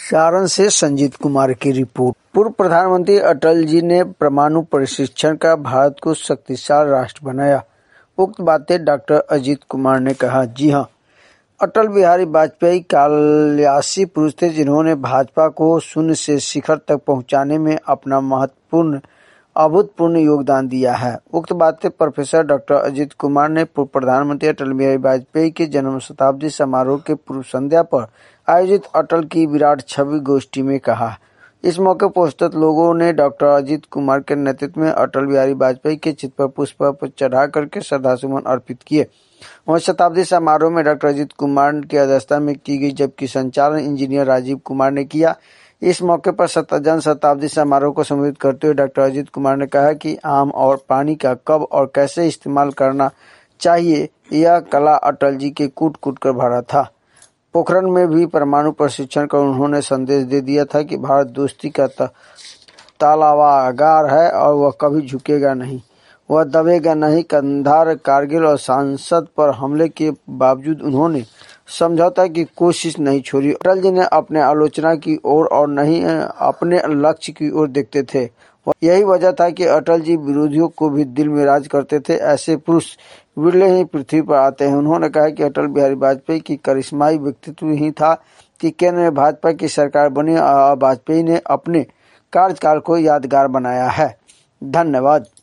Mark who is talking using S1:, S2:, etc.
S1: सारण से संजीत कुमार की रिपोर्ट। पूर्व प्रधानमंत्री अटल जी ने परमाणु प्रशिक्षण का भारत को शक्तिशाली राष्ट्र बनाया। उक्त बातें डॉक्टर अजीत कुमार ने कहा। जी हां, अटल बिहारी वाजपेयी कालयासी पुरुष थे जिन्होंने भाजपा को शून्य से शिखर तक पहुंचाने में अपना अभूतपूर्व योगदान दिया है। उक्त बातें प्रोफेसर डॉक्टर अजीत कुमार ने पूर्व प्रधानमंत्री अटल बिहारी वाजपेयी के जन्म शताब्दी समारोह के पूर्व संध्या पर आयोजित अटल की विराट छवि गोष्ठी में कहा। इस मौके पर उपस्थित लोगों ने डॉक्टर अजीत कुमार के नेतृत्व में अटल बिहारी वाजपेयी के चित्र पर पुष्प चढ़ा करके श्रद्धासुमन अर्पित किए। वहीं शताब्दी समारोह में डॉक्टर अजीत कुमार की अध्यक्षता में की गई, जबकि संचालन इंजीनियर राजीव कुमार ने किया। इस मौके पर जन शताब्दी समारोह को संबोधित करते हुए डॉक्टर अजीत कुमार ने कहा कि आम और पानी का कब और कैसे इस्तेमाल करना चाहिए, यह कला अटल जी के कूट कूट कर भरा था। पोखरण में भी परमाणु प्रशिक्षण कर उन्होंने संदेश दे दिया था कि भारत दोस्ती का तालावागार है और वह कभी झुकेगा नहीं, वह दबेगा नहीं। कंधार, कारगिल और सांसद पर हमले के बावजूद उन्होंने समझौता की कोशिश नहीं छोड़ी। अटल जी ने अपने आलोचना की ओर और नहीं अपने लक्ष्य की ओर देखते थे। यही वजह था कि अटल जी विरोधियों को भी दिल में राज करते थे। ऐसे पुरुष विरले ही पृथ्वी पर आते हैं। उन्होंने कहा कि अटल बिहारी वाजपेयी की करिश्माई व्यक्तित्व ही था कि केंद्र में भाजपा की सरकार बनी और वाजपेयी ने अपने कार्यकाल को यादगार बनाया है। धन्यवाद।